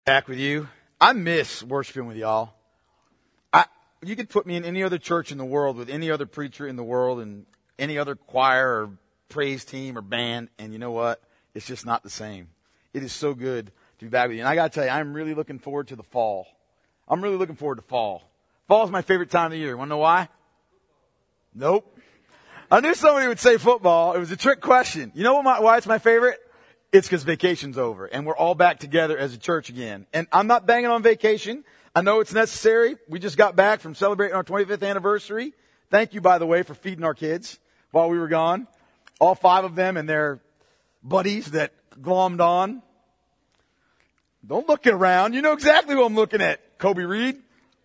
Back with you. I miss worshiping with y'all. You could put me in any other church in the world with any other preacher in the world and any other choir or praise team or band, and you know what? It's just not the same. It is so good to be back with you. And I got to tell you, I'm really looking forward to the fall. I'm really looking forward to fall. Fall is my favorite time of the year. Want to know why? Nope. I knew somebody would say football. It was a trick question. You know why it's my favorite? It's because vacation's over and we're all back together as a church again. And I'm not banging on vacation. I know it's necessary. We just got back from celebrating our 25th anniversary. Thank you, by the way, for feeding our kids while we were gone. All 5 of them and their buddies that glommed on. Don't look around. You know exactly who I'm looking at, Kobe Reed.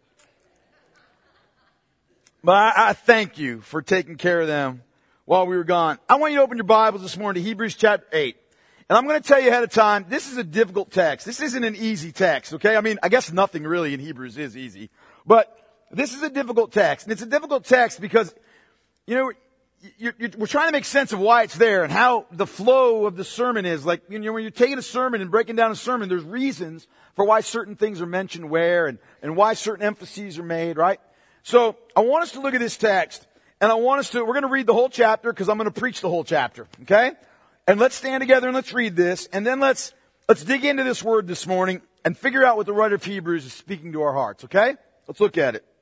But I thank you for taking care of them while we were gone. I want you to open your Bibles this morning to Hebrews chapter 8. And I'm going to tell you ahead of time, this is a difficult text. This isn't an easy text, okay? I mean, I guess nothing really in Hebrews is easy. But this is a difficult text. And it's a difficult text because, you know, we're trying to make sense of why it's there and how the flow of the sermon is. Like, you know, when you're taking a sermon and breaking down a sermon, there's reasons for why certain things are mentioned where and why certain emphases are made, right? So I want us to look at this text and we're going to read the whole chapter because I'm going to preach the whole chapter, okay? And let's stand together and let's read this. And then let's dig into this word this morning and figure out what the writer of Hebrews is speaking to our hearts, okay? Let's look at it.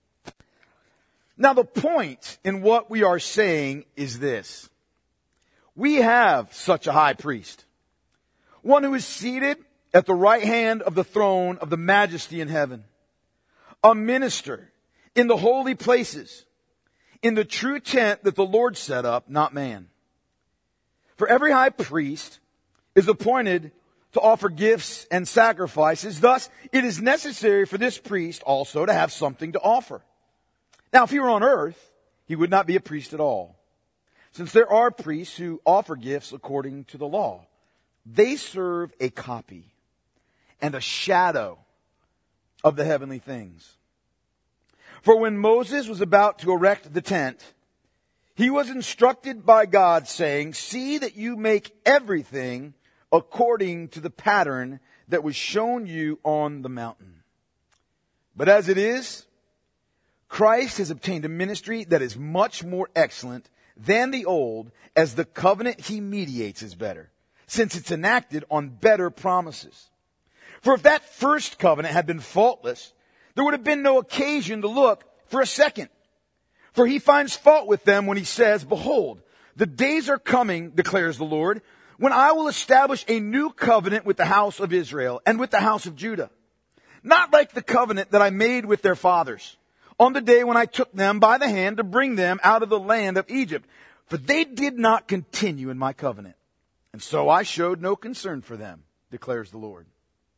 Now the point in what we are saying is this. We have such a high priest, one who is seated at the right hand of the throne of the majesty in heaven, a minister in the holy places, in the true tent that the Lord set up, not man. For every high priest is appointed to offer gifts and sacrifices. Thus, it is necessary for this priest also to have something to offer. Now, if he were on earth, he would not be a priest at all, since there are priests who offer gifts according to the law. They serve a copy and a shadow of the heavenly things. For when Moses was about to erect the tent, he was instructed by God, saying, "See that you make everything according to the pattern that was shown you on the mountain." But as it is, Christ has obtained a ministry that is much more excellent than the old, as the covenant he mediates is better, since it's enacted on better promises. For if that first covenant had been faultless, there would have been no occasion to look for a second. For he finds fault with them when he says, "Behold, the days are coming, declares the Lord, when I will establish a new covenant with the house of Israel and with the house of Judah. Not like the covenant that I made with their fathers on the day when I took them by the hand to bring them out of the land of Egypt. For they did not continue in my covenant. And so I showed no concern for them, declares the Lord.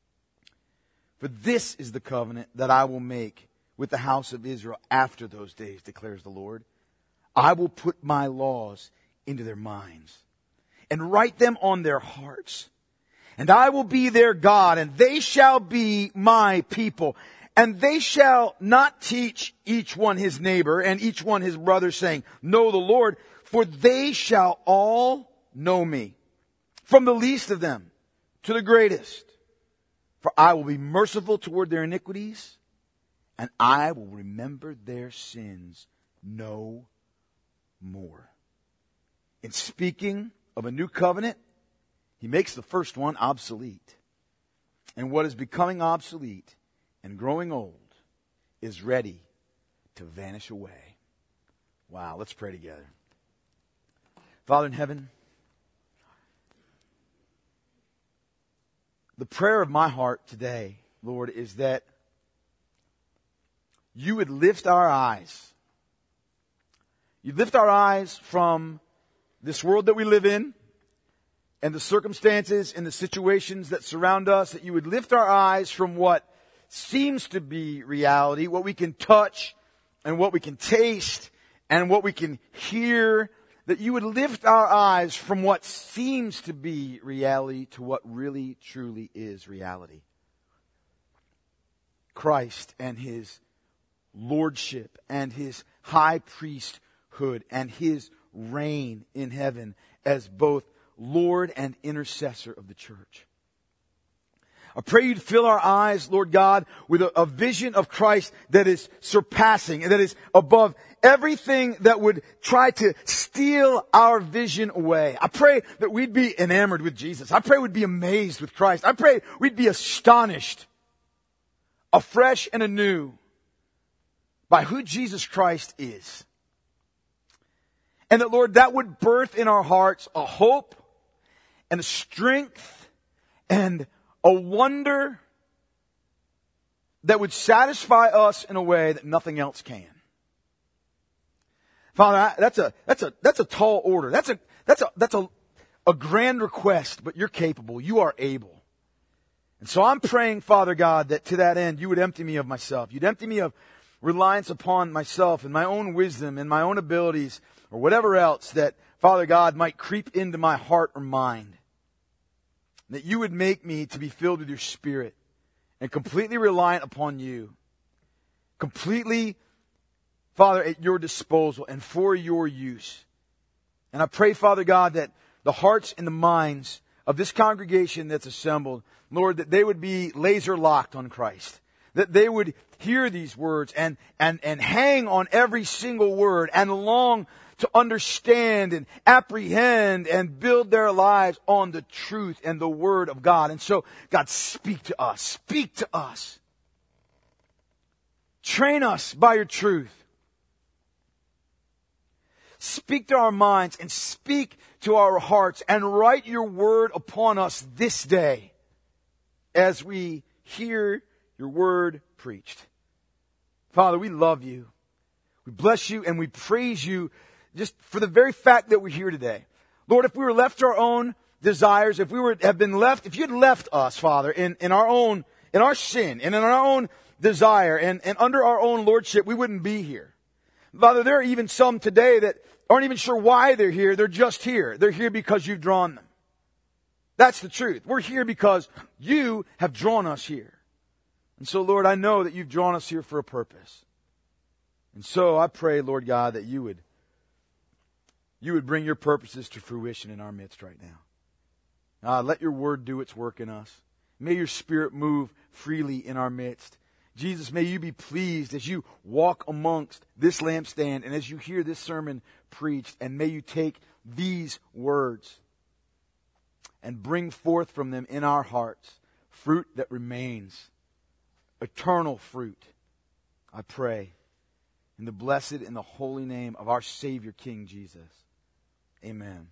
For this is the covenant that I will make with the house of Israel after those days, declares the Lord. I will put my laws into their minds and write them on their hearts. And I will be their God, and they shall be my people. And they shall not teach each one his neighbor and each one his brother, saying, "Know the Lord," for they shall all know me, from the least of them to the greatest. For I will be merciful toward their iniquities, and I will remember their sins no more. In speaking of a new covenant, he makes the first one obsolete. And what is becoming obsolete and growing old is ready to vanish away. Wow, let's pray together. Father in heaven, the prayer of my heart today, Lord, is that you would lift our eyes. You'd lift our eyes from this world that we live in and the circumstances and the situations that surround us, that you would lift our eyes from what seems to be reality, what we can touch and what we can taste and what we can hear, that you would lift our eyes from what seems to be reality to what really truly is reality. Christ and his lordship and his high priesthood and his reign in heaven as both Lord and intercessor of the church. I pray you'd fill our eyes, Lord God, with a vision of Christ that is surpassing and that is above everything that would try to steal our vision away. I pray that we'd be enamored with Jesus. I pray we'd be amazed with Christ. I pray we'd be astonished, afresh and anew, by who Jesus Christ is. And that, Lord, that would birth in our hearts a hope and a strength and a wonder that would satisfy us in a way that nothing else can. Father, that's a tall order. That's a grand request, but you're capable. You are able. And so I'm praying, Father God, that to that end, you would empty me of myself. You'd empty me of reliance upon myself and my own wisdom and my own abilities or whatever else that, Father God, might creep into my heart or mind. That you would make me to be filled with your Spirit and completely reliant upon you. Completely, Father, at your disposal and for your use. And I pray, Father God, that the hearts and the minds of this congregation that's assembled, Lord, that they would be laser locked on Christ. That they would hear these words and hang on every single word and long to understand and apprehend and build their lives on the truth and the Word of God. And so, God, speak to us. Speak to us. Train us by your truth. Speak to our minds and speak to our hearts and write your word upon us this day as we hear your word preached. Father, we love you. We bless you and we praise you just for the very fact that we're here today. Lord, if we were left to our own desires, if you had left us, Father, in our sin and in our own desire and under our own lordship, we wouldn't be here. Father, there are even some today that aren't even sure why they're here. They're just here. They're here because you've drawn them. That's the truth. We're here because you have drawn us here. And so, Lord, I know that you've drawn us here for a purpose. And so I pray, Lord God, that you would bring your purposes to fruition in our midst right now. Let your word do its work in us. May your Spirit move freely in our midst. Jesus, may you be pleased as you walk amongst this lampstand and as you hear this sermon preached, and may you take these words and bring forth from them in our hearts fruit that remains, eternal fruit, I pray, in the blessed and the holy name of our Savior, King Jesus. Amen.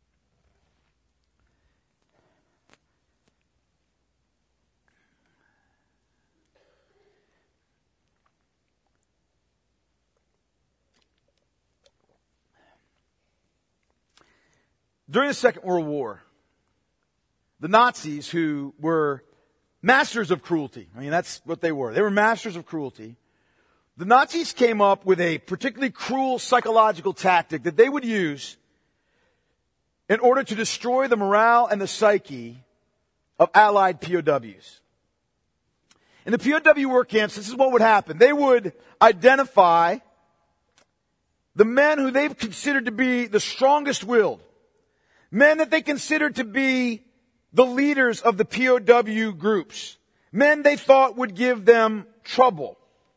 During the Second World War, the Nazis, who were masters of cruelty, I mean, that's what they were. They were masters of cruelty. The Nazis came up with a particularly cruel psychological tactic that they would use in order to destroy the morale and the psyche of Allied POWs. In the POW work camps, this is what would happen. They would identify the men who they considered to be the strongest willed, men that they considered to be the leaders of the POW groups, men they thought would give them trouble.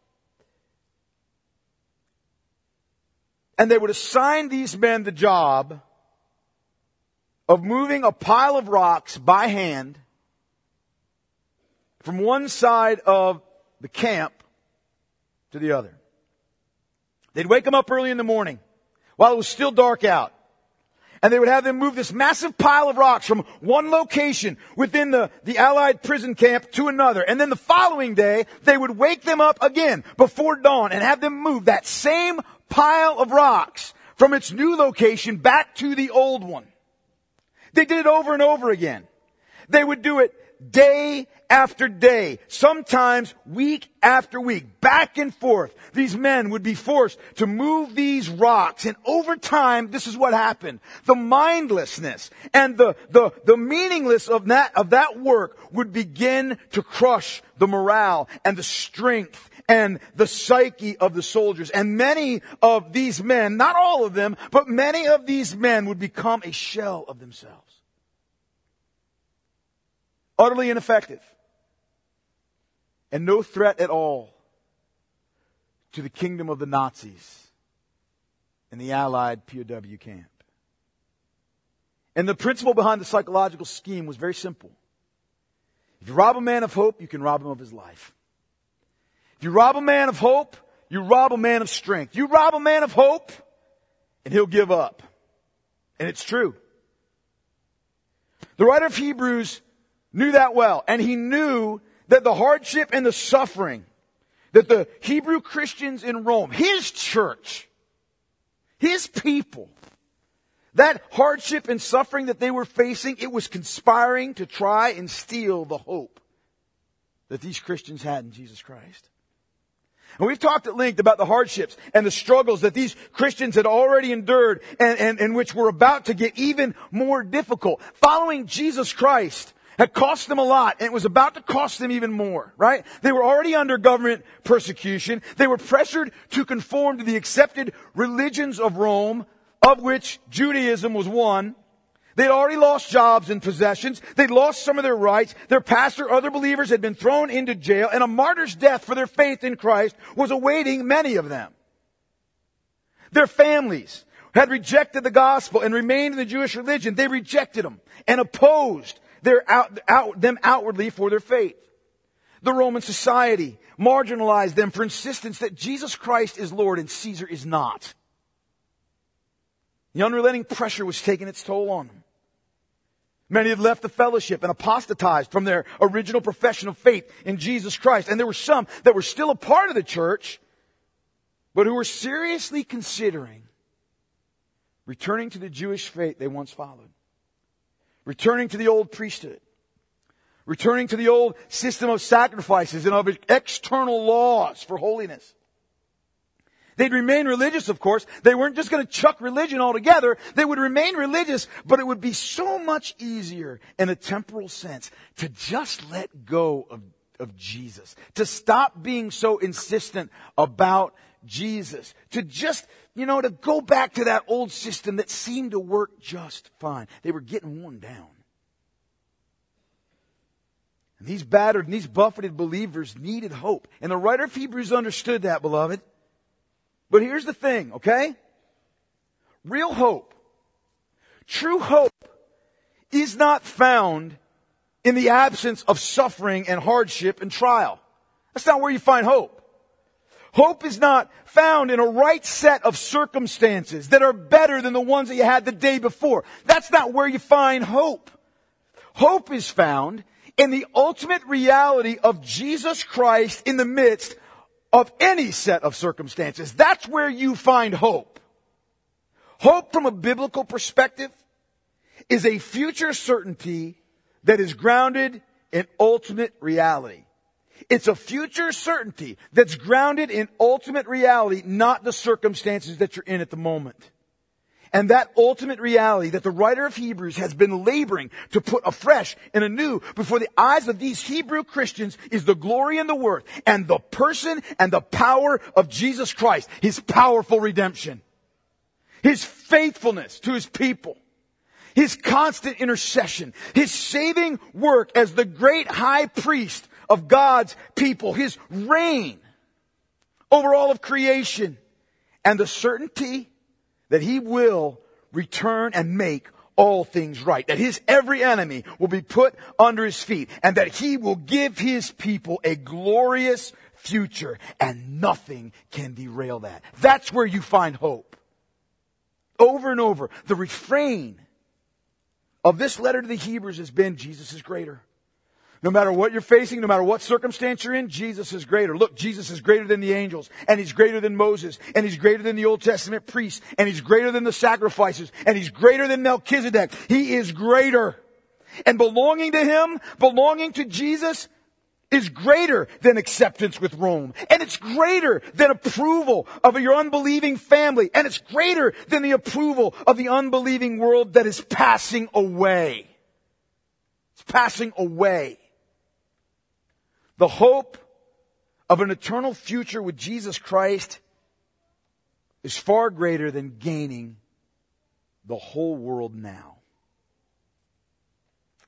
And they would assign these men the job of moving a pile of rocks by hand from one side of the camp to the other. They'd wake them up early in the morning while it was still dark out. And they would have them move this massive pile of rocks from one location within the Allied prison camp to another. And then the following day, they would wake them up again before dawn and have them move that same pile of rocks from its new location back to the old one. They did it over and over again. They would do it day after day, sometimes week after week, back and forth. These men would be forced to move these rocks, and over time, this is what happened. The mindlessness and the meaningless of that work would begin to crush the morale and the strength and the psyche of the soldiers. And many of these men, not all of them, but many of these men would become a shell of themselves. Utterly ineffective. and no threat at all to the kingdom of the Nazis and the Allied POW camp. And the principle behind the psychological scheme was very simple. If you rob a man of hope, you can rob him of his life. If you rob a man of hope, you rob a man of strength. You rob a man of hope, and he'll give up. And it's true. The writer of Hebrews knew that well, and he knew that the hardship and the suffering that the Hebrew Christians in Rome, his church, his people, that hardship and suffering that they were facing, it was conspiring to try and steal the hope that these Christians had in Jesus Christ. And we've talked at length about the hardships and the struggles that these Christians had already endured and which were about to get even more difficult. Following Jesus Christ had cost them a lot, and it was about to cost them even more, right? They were already under government persecution. They were pressured to conform to the accepted religions of Rome, of which Judaism was one. They'd already lost jobs and possessions. They'd lost some of their rights. Their pastor, other believers had been thrown into jail, and a martyr's death for their faith in Christ was awaiting many of them. Their families had rejected the gospel and remained in the Jewish religion. They rejected them and opposed them outwardly for their faith. The Roman society marginalized them for insistence that Jesus Christ is Lord and Caesar is not. The unrelenting pressure was taking its toll on them. Many had left the fellowship and apostatized from their original profession of faith in Jesus Christ. And there were some that were still a part of the church, but who were seriously considering returning to the Jewish faith they once followed. Returning to the old priesthood. Returning to the old system of sacrifices and of external laws for holiness. They'd remain religious, of course. They weren't just going to chuck religion altogether. They would remain religious, but it would be so much easier in a temporal sense to just let go of Jesus. To stop being so insistent about Jesus. To just, to go back to that old system that seemed to work just fine. They were getting worn down. And these battered and these buffeted believers needed hope. And the writer of Hebrews understood that, beloved. But here's the thing, okay? Real hope, true hope, is not found in the absence of suffering and hardship and trial. That's not where you find hope. Hope is not found in a right set of circumstances that are better than the ones that you had the day before. That's not where you find hope. Hope is found in the ultimate reality of Jesus Christ in the midst of any set of circumstances. That's where you find hope. Hope from a biblical perspective is a future certainty that is grounded in ultimate reality. It's a future certainty that's grounded in ultimate reality, not the circumstances that you're in at the moment. And that ultimate reality that the writer of Hebrews has been laboring to put afresh and anew before the eyes of these Hebrew Christians is the glory and the worth and the person and the power of Jesus Christ. His powerful redemption. His faithfulness to His people. His constant intercession. His saving work as the great high priest of God's people. His reign over all of creation. And the certainty that He will return and make all things right. That His every enemy will be put under His feet. And that He will give His people a glorious future. And nothing can derail that. That's where you find hope. Over and over, the refrain of this letter to the Hebrews has been, Jesus is greater. No matter what you're facing, no matter what circumstance you're in, Jesus is greater. Look, Jesus is greater than the angels, and He's greater than Moses, and He's greater than the Old Testament priests, and He's greater than the sacrifices, and He's greater than Melchizedek. He is greater. And belonging to Him, belonging to Jesus, is greater than acceptance with Rome. And it's greater than approval of your unbelieving family. And it's greater than the approval of the unbelieving world that is passing away. It's passing away. The hope of an eternal future with Jesus Christ is far greater than gaining the whole world now.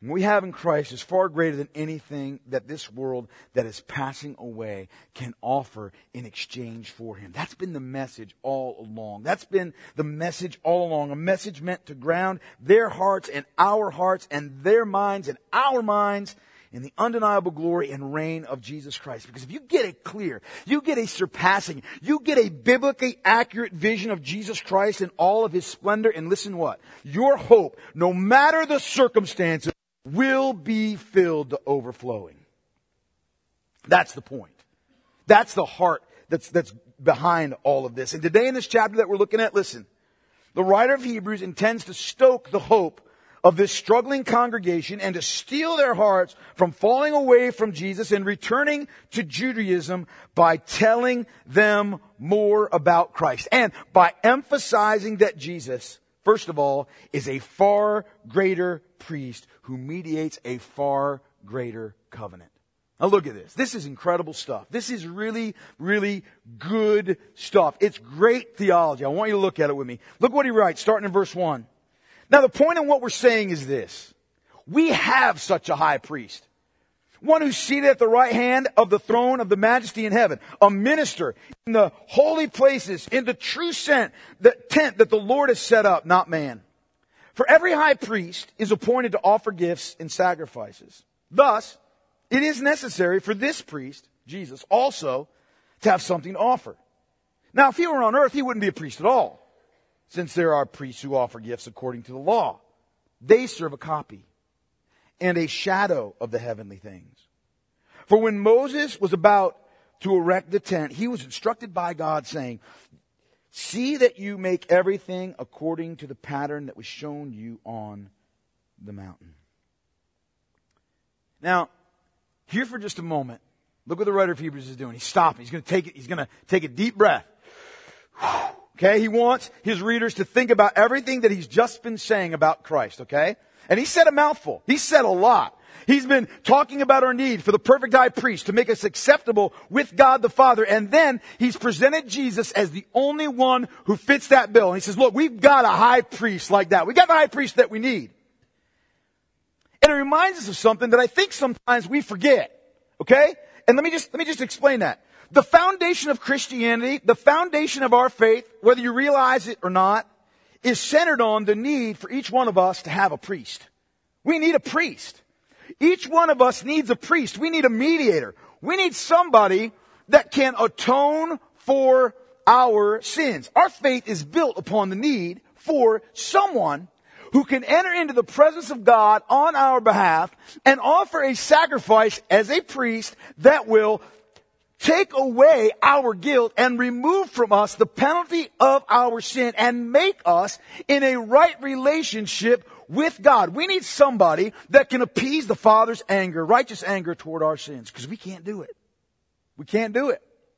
what we have in Christ is far greater than anything that this world that is passing away can offer in exchange for Him. That's been the message all along. That's been the message all along. A message meant to ground their hearts and their minds and our minds in the undeniable glory and reign of Jesus Christ. Because if you get a clear, you get a surpassing, you get a biblically accurate vision of Jesus Christ and all of His splendor, and listen what? Your hope, no matter the circumstances, will be filled to overflowing. That's the point. That's the heart that's behind all of this. And today in this chapter that we're looking at, listen, the writer of Hebrews intends to stoke the hope of this struggling congregation and to steal their hearts from falling away from Jesus and returning to Judaism by telling them more about Christ and by emphasizing that Jesus, first of all, is a far greater priest who mediates a far greater covenant. Now look at this. This is incredible stuff. This is really, really good stuff. It's great theology. I want you to look at it with me. Look what he writes, starting in verse 1. Now the point in what we're saying is this. We have such a high priest. One who's seated at the right hand of the throne of the majesty in heaven. A minister in the holy places, in the true tent that the Lord has set up, not man. For every high priest is appointed to offer gifts and sacrifices. Thus, it is necessary for this priest, Jesus, also to have something to offer. Now, if he were on earth, he wouldn't be a priest at all, since there are priests who offer gifts according to the law. They serve a copy and a shadow of the heavenly things. For when Moses was about to erect the tent, he was instructed by God, saying, "See that you make everything according to the pattern that was shown you on the mountain." Now, here for just a moment, look what the writer of Hebrews is doing. He's stopping. He's going to take a deep breath. Okay, he wants his readers to think about everything that he's just been saying about Christ, okay? And he said a mouthful. He said a lot. He's been talking about our need for the perfect high priest to make us acceptable with God the Father. And then he's presented Jesus as the only one who fits that bill. And he says, look, we've got a high priest like that. We got the high priest that we need. And it reminds us of something that I think sometimes we forget. Okay? And let me just explain that. The foundation of Christianity, the foundation of our faith, whether you realize it or not, is centered on the need for each one of us to have a priest. We need a priest. Each one of us needs a priest. We need a mediator. We need somebody that can atone for our sins. Our faith is built upon the need for someone who can enter into the presence of God on our behalf and offer a sacrifice as a priest that will take away our guilt and remove from us the penalty of our sin and make us in a right relationship with God. We need somebody that can appease the Father's anger, righteous anger toward our sins, because we can't do it. We can't do it.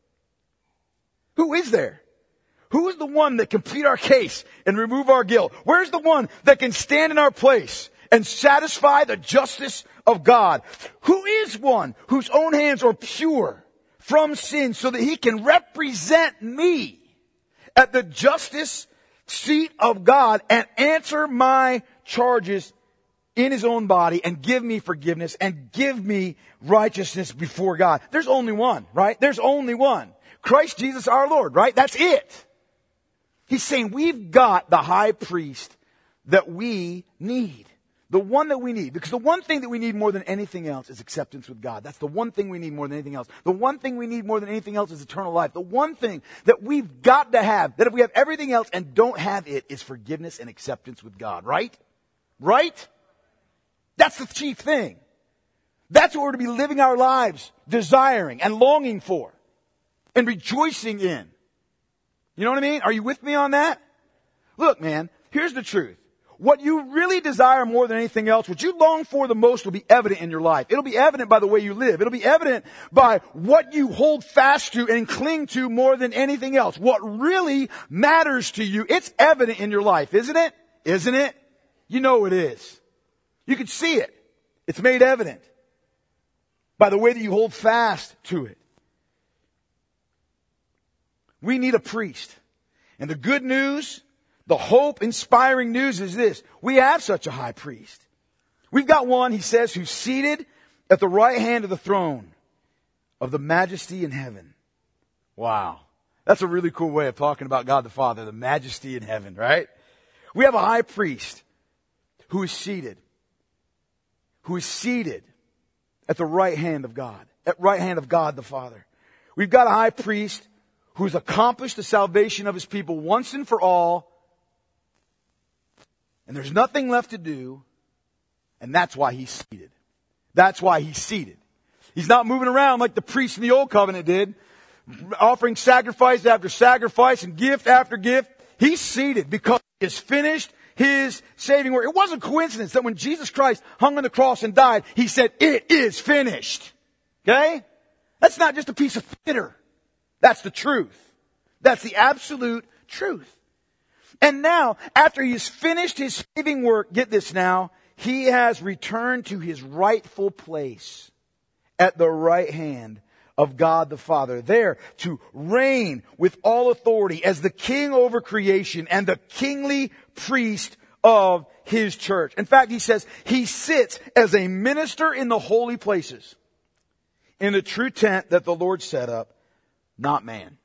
Who is there? Who is the one that can plead our case and remove our guilt? Where's the one that can stand in our place and satisfy the justice of God? Who is one whose own hands are pure from sin so that he can represent me at the justice seat of God and answer my charges in his own body and give me forgiveness and give me righteousness before God? There's only one, right? There's only one. Christ Jesus our Lord, right? That's it. He's saying we've got the high priest that we need. The one that we need. Because the one thing that we need more than anything else is acceptance with God. That's the one thing we need more than anything else. The one thing we need more than anything else is eternal life. The one thing that we've got to have, that if we have everything else and don't have it, is forgiveness and acceptance with God. Right? Right? That's the chief thing. That's what we're to be living our lives, desiring and longing for and rejoicing in. You know what I mean? Are you with me on that? Look, man, here's the truth. What you really desire more than anything else, what you long for the most, will be evident in your life. It'll be evident by the way you live. It'll be evident by what you hold fast to and cling to more than anything else. What really matters to you, it's evident in your life, isn't it? Isn't it? You know it is. You can see it. It's made evident by the way that you hold fast to it. We need a priest. And the good news, the hope-inspiring news is this. We have such a high priest. We've got one, he says, who's seated at the right hand of the throne of the majesty in heaven. Wow. That's a really cool way of talking about God the Father, the majesty in heaven, right? We have a high priest who is seated at the right hand of God, at right hand of God the Father. We've got a high priest who's accomplished the salvation of his people once and for all, and there's nothing left to do, and that's why he's seated. That's why he's seated. He's not moving around like the priests in the old covenant did, offering sacrifice after sacrifice and gift after gift. He's seated because he has finished his saving work. It wasn't a coincidence that when Jesus Christ hung on the cross and died, he said, "It is finished." Okay? That's not just a piece of theater. That's the truth. That's the absolute truth. And now, after he's finished his saving work, get this now, he has returned to his rightful place at the right hand of God the Father, there to reign with all authority as the king over creation and the kingly priest of his church. In fact, he says he sits as a minister in the holy places, in the true tent that the Lord set up, not man.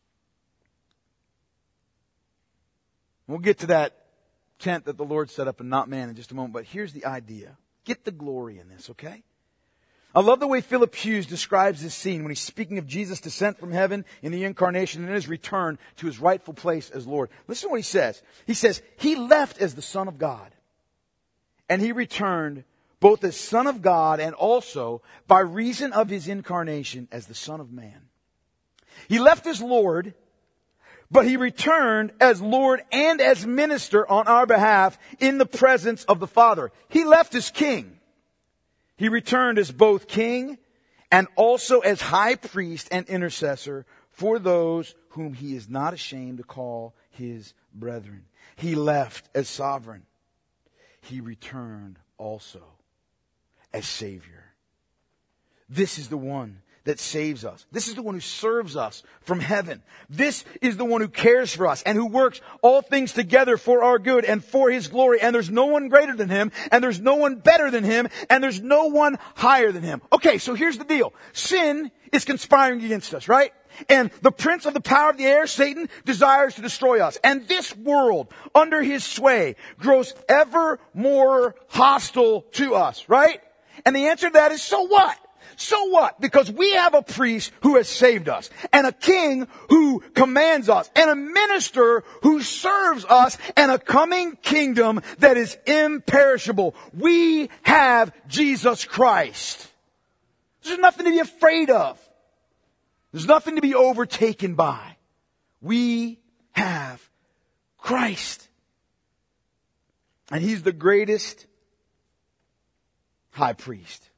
We'll get to that tent that the Lord set up and not man in just a moment, but here's the idea. Get the glory in this, okay? I love the way Philip Hughes describes this scene when he's speaking of Jesus' descent from heaven in the incarnation and his return to his rightful place as Lord. Listen to what he says. He says, he left as the Son of God, and he returned both as Son of God and also by reason of his incarnation as the Son of Man. He left as Lord, but he returned as Lord and as minister on our behalf in the presence of the Father. He left as king. He returned as both king and also as high priest and intercessor for those whom he is not ashamed to call his brethren. He left as sovereign. He returned also as Savior. This is the one that saves us. This is the one who serves us from heaven. This is the one who cares for us and who works all things together for our good and for his glory. And there's no one greater than him, and there's no one better than him, and there's no one higher than him. Okay, so here's the deal. Sin is conspiring against us, right? And the prince of the power of the air, Satan, desires to destroy us. And this world, under his sway, grows ever more hostile to us, right? And the answer to that is, so what? So what? Because we have a priest who has saved us, and a king who commands us, and a minister who serves us, and a coming kingdom that is imperishable. We have Jesus Christ. There's nothing to be afraid of. There's nothing to be overtaken by. We have Christ. And he's the greatest high priest.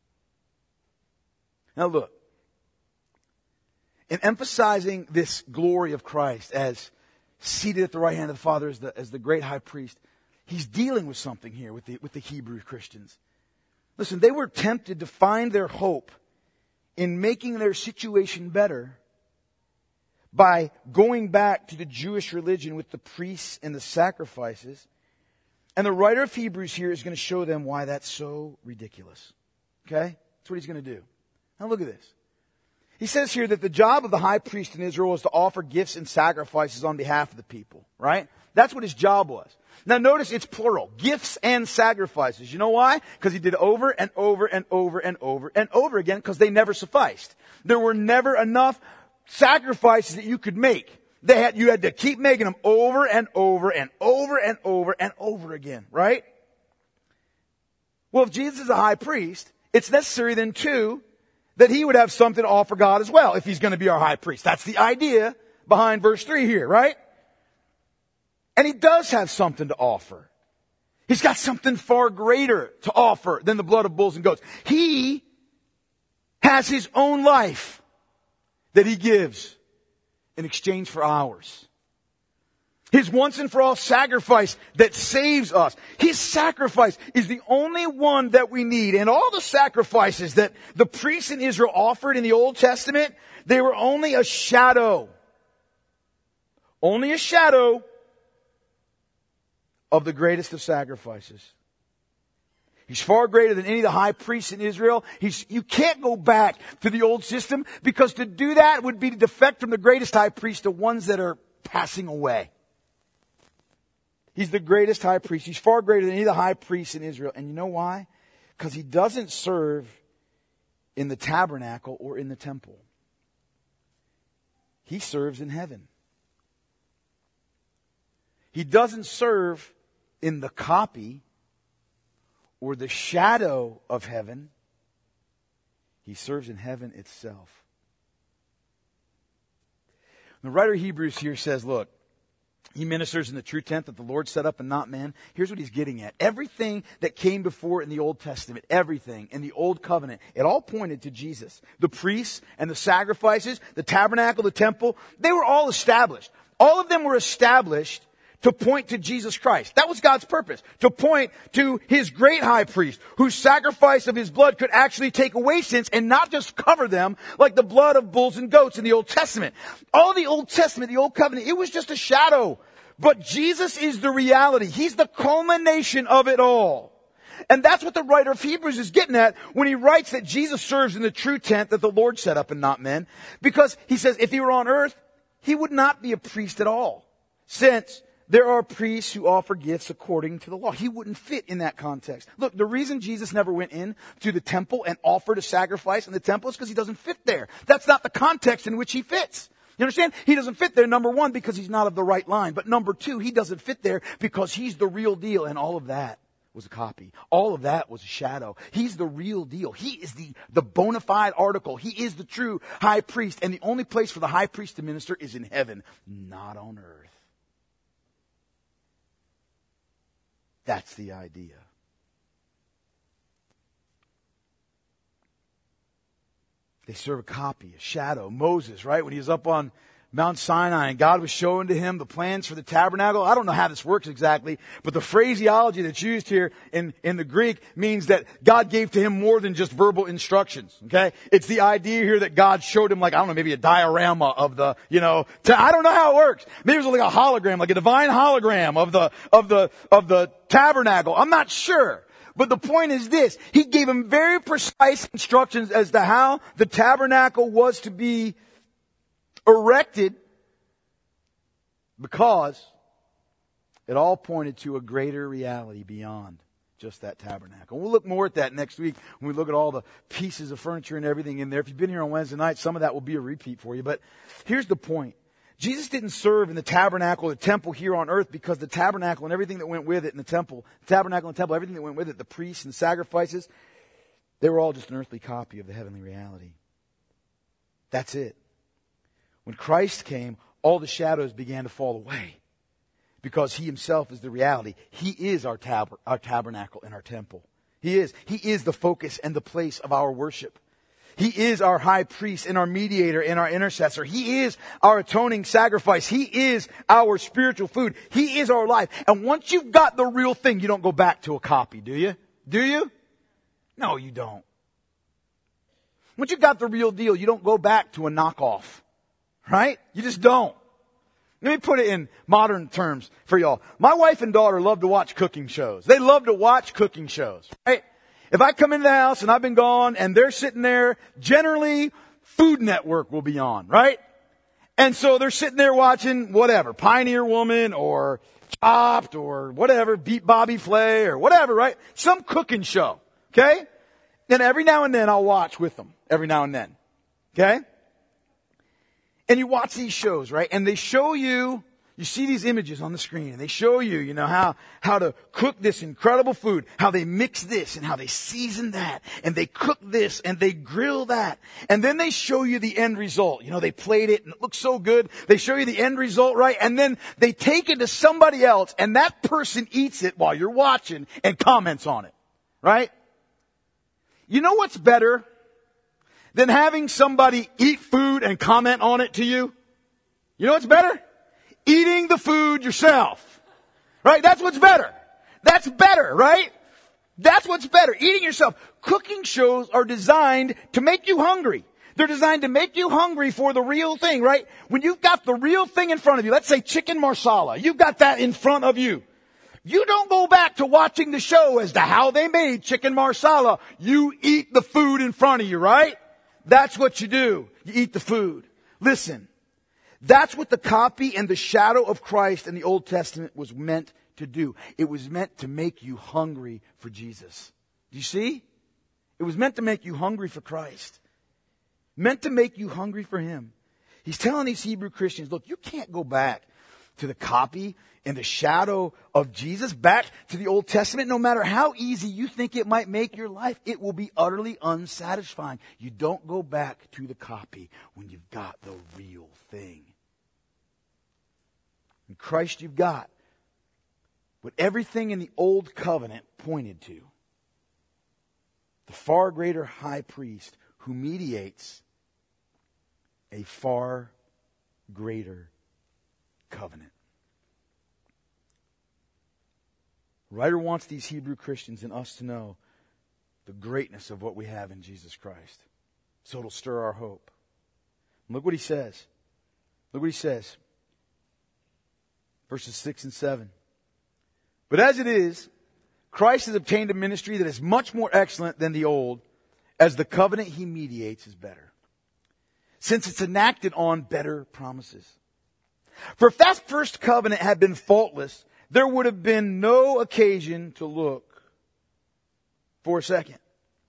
Now look, in emphasizing this glory of Christ as seated at the right hand of the Father as the great high priest, he's dealing with something here with the Hebrew Christians. Listen, they were tempted to find their hope in making their situation better by going back to the Jewish religion with the priests and the sacrifices. And the writer of Hebrews here is going to show them why that's so ridiculous. Okay? That's what he's going to do. Now look at this. He says here that the job of the high priest in Israel was to offer gifts and sacrifices on behalf of the people, right? That's what his job was. Now notice it's plural. Gifts and sacrifices. You know why? Because he did over and over and over and over and over again because they never sufficed. There were never enough sacrifices that you could make. You had to keep making them over and over and over and over and over again, right? Well, if Jesus is a high priest, it's necessary then too that he would have something to offer God as well if he's going to be our high priest. That's the idea behind verse 3 here, right? And he does have something to offer. He's got something far greater to offer than the blood of bulls and goats. He has his own life that he gives in exchange for ours. His once and for all sacrifice that saves us. His sacrifice is the only one that we need. And all the sacrifices that the priests in Israel offered in the Old Testament, they were only a shadow. Only a shadow of the greatest of sacrifices. He's far greater than any of the high priests in Israel. You can't go back to the old system, because to do that would be to defect from the greatest high priest to ones that are passing away. He's the greatest high priest. He's far greater than any of the high priests in Israel. And you know why? Because he doesn't serve in the tabernacle or in the temple. He serves in heaven. He doesn't serve in the copy or the shadow of heaven. He serves in heaven itself. The writer of Hebrews here says, look, he ministers in the true tent that the Lord set up and not man. Here's what he's getting at. Everything that came before in the Old Testament, everything in the Old Covenant, it all pointed to Jesus. The priests and the sacrifices, the tabernacle, the temple, they were all established. All of them were established to point to Jesus Christ. That was God's purpose. To point to His great high priest, whose sacrifice of His blood could actually take away sins and not just cover them like the blood of bulls and goats in the Old Testament. All the Old Testament, the Old Covenant, it was just a shadow. But Jesus is the reality. He's the culmination of it all. And that's what the writer of Hebrews is getting at when he writes that Jesus serves in the true tent that the Lord set up and not men. Because he says if He were on earth, He would not be a priest at all. Since there are priests who offer gifts according to the law. He wouldn't fit in that context. Look, the reason Jesus never went in to the temple and offered a sacrifice in the temple is because He doesn't fit there. That's not the context in which He fits. You understand? He doesn't fit there, number one, because He's not of the right line. But number two, He doesn't fit there because He's the real deal, and all of that was a copy. All of that was a shadow. He's the real deal. He is the bona fide article. He is the true high priest, and the only place for the high priest to minister is in heaven, not on earth. That's the idea. They serve a copy, a shadow. Moses, right? When he was up on Mount Sinai and God was showing to him the plans for the tabernacle. I don't know how this works exactly, but the phraseology that's used here in the Greek means that God gave to him more than just verbal instructions. Okay? It's the idea here that God showed him, like, I don't know, maybe a diorama of the, I don't know how it works. Maybe it was like a hologram, like a divine hologram of the tabernacle. I'm not sure. But the point is this. He gave him very precise instructions as to how the tabernacle was to be erected, because it all pointed to a greater reality beyond just that tabernacle. We'll look more at that next week when we look at all the pieces of furniture and everything in there. If you've been here on Wednesday night, some of that will be a repeat for you. But here's the point. Jesus didn't serve in the tabernacle, the temple here on earth, because the tabernacle and everything that went with it in the temple, the tabernacle and the temple, everything that went with it, the priests and sacrifices, they were all just an earthly copy of the heavenly reality. That's it. When Christ came, all the shadows began to fall away, because He Himself is the reality. He is our tabernacle and our temple. He is the focus and the place of our worship. He is our high priest and our mediator and our intercessor. He is our atoning sacrifice. He is our spiritual food. He is our life. And once you've got the real thing, you don't go back to a copy, do you? Do you? No, you don't. Once you've got the real deal, you don't go back to a knockoff. Right? You just don't. Let me put it in modern terms for y'all. My wife and daughter love to watch cooking shows. They love to watch cooking shows, right? If I come into the house and I've been gone and they're sitting there, generally Food Network will be on, right? And so they're sitting there watching whatever, Pioneer Woman or Chopped or whatever, Beat Bobby Flay or whatever, right? Some cooking show, okay? And every now and then I'll watch with them, every now and then, okay? And you watch these shows, right? And they show you see these images on the screen, and they show you, how to cook this incredible food, how they mix this and how they season that, and they cook this and they grill that. And then they show you the end result. They played it and it looks so good. They show you the end result, right? And then they take it to somebody else, and that person eats it while you're watching and comments on it, right? You know what's better than having somebody eat food and comment on it to you? You know what's better? Eating the food yourself. Right? That's what's better. That's better, right? That's what's better. Eating yourself. Cooking shows are designed to make you hungry. They're designed to make you hungry for the real thing, right? When you've got the real thing in front of you, let's say chicken marsala, you've got that in front of you. You don't go back to watching the show as to how they made chicken marsala. You eat the food in front of you, right? That's what you do. You eat the food. Listen, that's what the copy and the shadow of Christ in the Old Testament was meant to do. It was meant to make you hungry for Jesus. Do you see? It was meant to make you hungry for Christ. Meant to make you hungry for Him. He's telling these Hebrew Christians, look, you can't go back to the copy and the shadow of Jesus, back to the Old Testament. No matter how easy you think it might make your life, it will be utterly unsatisfying. You don't go back to the copy when you've got the real thing. In Christ you've got what everything in the Old Covenant pointed to. The far greater high priest who mediates a far greater covenant. The writer wants these Hebrew Christians and us to know the greatness of what we have in Jesus Christ. So it'll stir our hope. And look what he says. Look what he says. Verses 6 and 7. But as it is, Christ has obtained a ministry that is much more excellent than the old, as the covenant He mediates is better, since it's enacted on better promises. For if that first covenant had been faultless, there would have been no occasion to look for a second.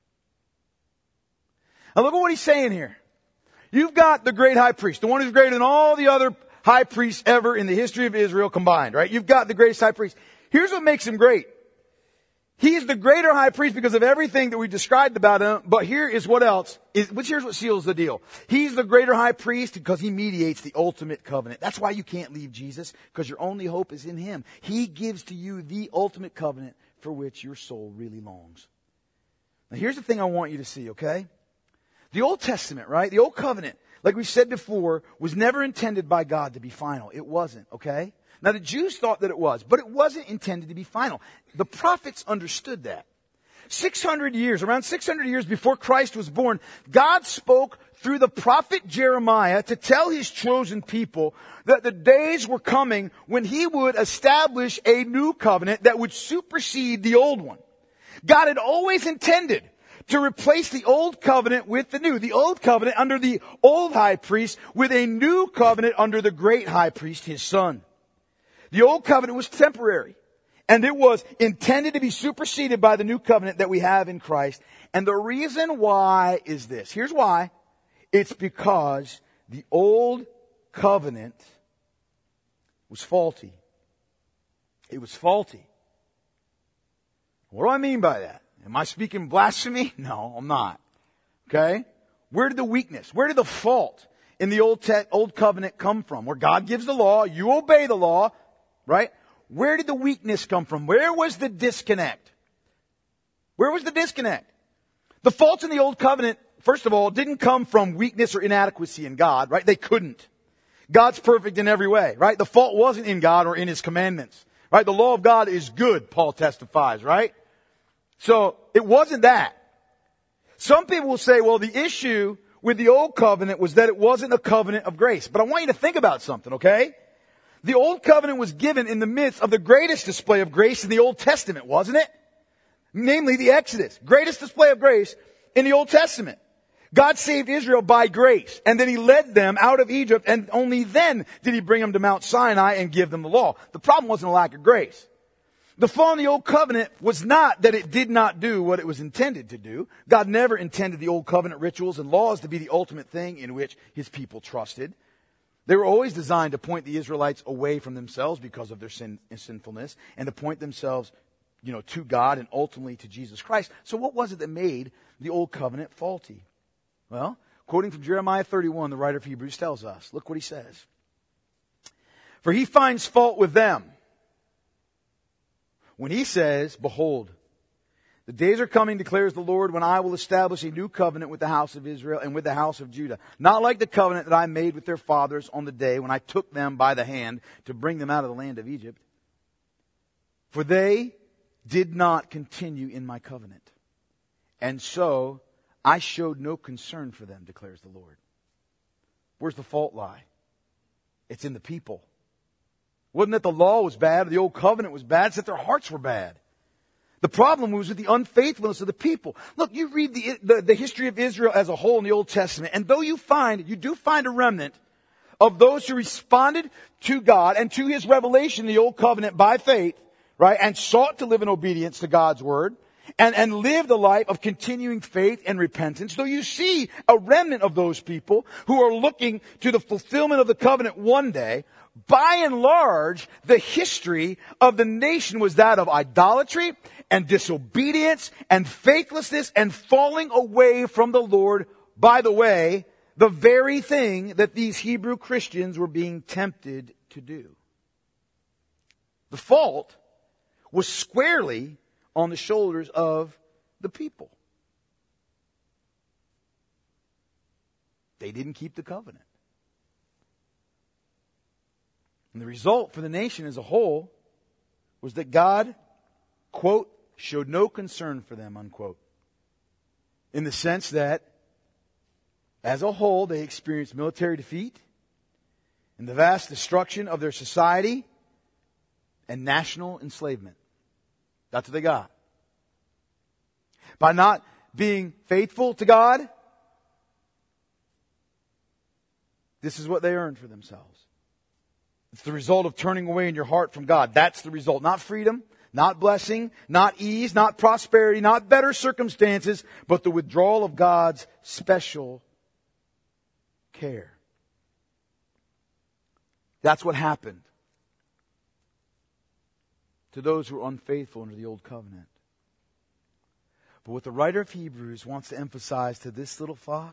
Now look at what he's saying here. You've got the great high priest, the one who's greater than all the other high priests ever in the history of Israel combined, right? You've got the greatest high priest. Here's what makes him great. He's the greater high priest because of everything that we described about him, but here is what else. Here's what seals the deal. He's the greater high priest because He mediates the ultimate covenant. That's why you can't leave Jesus, because your only hope is in Him. He gives to you the ultimate covenant for which your soul really longs. Now here's the thing I want you to see, okay? The Old Testament, right? The Old Covenant, like we said before, was never intended by God to be final. It wasn't, okay? Now the Jews thought that it was, but it wasn't intended to be final. The prophets understood that. 600 years, around 600 years before Christ was born, God spoke through the prophet Jeremiah to tell His chosen people that the days were coming when He would establish a new covenant that would supersede the old one. God had always intended to replace the old covenant with the new. The old covenant under the old high priest with a new covenant under the great high priest, His Son. The old covenant was temporary, and it was intended to be superseded by the new covenant that we have in Christ. And the reason why is this. Here's why. It's because the old covenant was faulty. It was faulty. What do I mean by that? Am I speaking blasphemy? No, I'm not. Okay? Where did the weakness, where did the fault in the old covenant come from? Where God gives the law, you obey the law, right? Where did the weakness come from? Where was the disconnect? Where was the disconnect? The faults in the old covenant, first of all, didn't come from weakness or inadequacy in God, right? They couldn't. God's perfect in every way, right? The fault wasn't in God or in His commandments, right? The law of God is good, Paul testifies, right? So it wasn't that. Some people will say, well, the issue with the old covenant was that it wasn't a covenant of grace. But I want you to think about something, okay? The old covenant was given in the midst of the greatest display of grace in the Old Testament, wasn't it? Namely the Exodus. Greatest display of grace in the Old Testament. God saved Israel by grace, and then He led them out of Egypt, and only then did He bring them to Mount Sinai and give them the law. The problem wasn't a lack of grace. The flaw in the old covenant was not that it did not do what it was intended to do. God never intended the old covenant rituals and laws to be the ultimate thing in which His people trusted. They were always designed to point the Israelites away from themselves because of their sinfulness, and to point themselves, to God and ultimately to Jesus Christ. So what was it that made the old covenant faulty? Well, quoting from Jeremiah 31, the writer of Hebrews tells us, look what he says. For He finds fault with them when He says, behold, the days are coming, declares the Lord, when I will establish a new covenant with the house of Israel and with the house of Judah. Not like the covenant that I made with their fathers on the day when I took them by the hand to bring them out of the land of Egypt. For they did not continue in my covenant. And so I showed no concern for them, declares the Lord. Where's the fault lie? It's in the people. Wasn't that the law was bad or the old covenant was bad, it's that their hearts were bad. The problem was with the unfaithfulness of the people. Look, you read the history of Israel as a whole in the Old Testament, and though you do find a remnant of those who responded to God and to His revelation in the Old Covenant by faith, right, and sought to live in obedience to God's Word, and lived a life of continuing faith and repentance, though you see a remnant of those people who are looking to the fulfillment of the covenant one day, by and large, the history of the nation was that of idolatry and disobedience and faithlessness and falling away from the Lord. By the way, the very thing that these Hebrew Christians were being tempted to do. The fault was squarely on the shoulders of the people. They didn't keep the covenant. And the result for the nation as a whole was that God, quote, showed no concern for them, unquote. In the sense that, as a whole, they experienced military defeat and the vast destruction of their society and national enslavement. That's what they got. By not being faithful to God, this is what they earned for themselves. It's the result of turning away in your heart from God. That's the result. Not freedom, not blessing, not ease, not prosperity, not better circumstances, but the withdrawal of God's special care. That's what happened to those who were unfaithful under the old covenant. But what the writer of Hebrews wants to emphasize to this little flock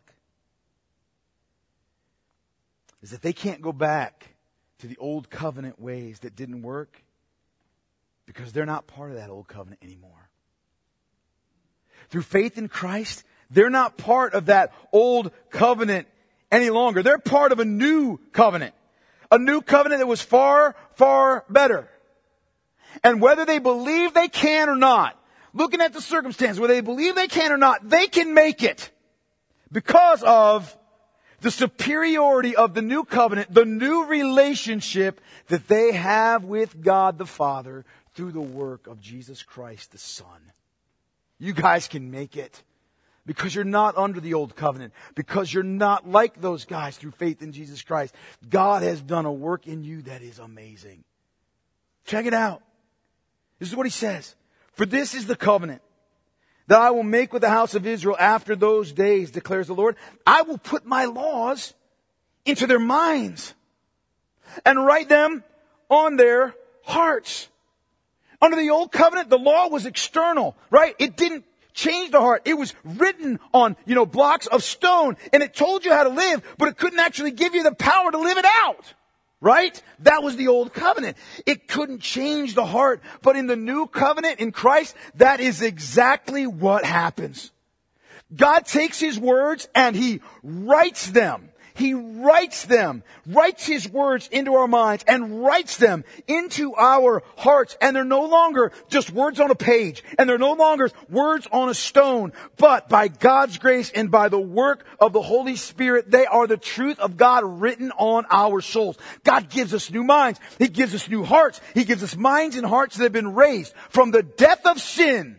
is that they can't go back to the old covenant ways that didn't work because they're not part of that old covenant anymore. Through faith in Christ, they're not part of that old covenant any longer. They're part of a new covenant. A new covenant that was far, far better. And whether they believe they can or not, looking at the circumstance, whether they believe they can or not, they can make it because of the superiority of the new covenant, the new relationship that they have with God the Father through the work of Jesus Christ the Son. You guys can make it because you're not under the old covenant, because you're not like those guys through faith in Jesus Christ. God has done a work in you that is amazing. Check it out. This is what He says. For this is the covenant that I will make with the house of Israel after those days, declares the Lord. I will put my laws into their minds and write them on their hearts. Under the old covenant, the law was external, right? It didn't change the heart. It was written on, blocks of stone, and it told you how to live, but it couldn't actually give you the power to live it out. Right? That was the old covenant. It couldn't change the heart. But in the new covenant in Christ, that is exactly what happens. God takes His words and He writes them. He writes them, writes His words into our minds and writes them into our hearts. And they're no longer just words on a page. And they're no longer words on a stone. But by God's grace and by the work of the Holy Spirit, they are the truth of God written on our souls. God gives us new minds. He gives us new hearts. He gives us minds and hearts that have been raised from the death of sin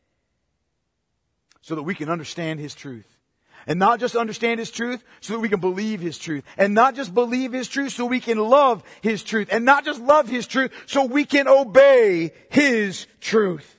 so that we can understand His truth. And not just understand His truth so that we can believe His truth. And not just believe His truth so we can love His truth. And not just love His truth so we can obey His truth.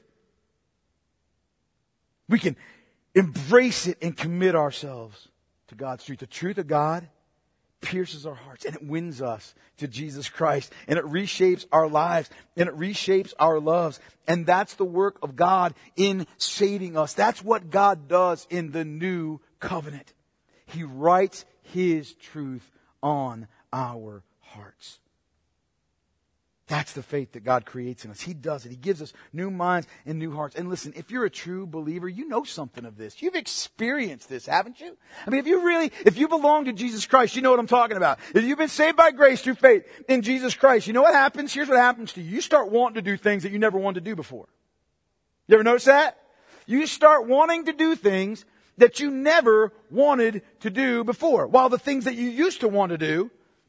We can embrace it and commit ourselves to God's truth. The truth of God pierces our hearts and it wins us to Jesus Christ. And it reshapes our lives and it reshapes our loves. And that's the work of God in saving us. That's what God does in the new covenant. He writes His truth on our hearts. That's the faith that God creates in us. He does it. He gives us new minds and new hearts. And listen, if you're a true believer, you know something of this. You've experienced this, haven't you? I mean, if you belong to Jesus Christ, you know what I'm talking about. If you've been saved by grace through faith in Jesus Christ, you know what happens? Here's what happens to you. You start wanting to do things that you never wanted to do before. You ever notice that? You start wanting to do things that you never wanted to do before. While the things that you used to want to do,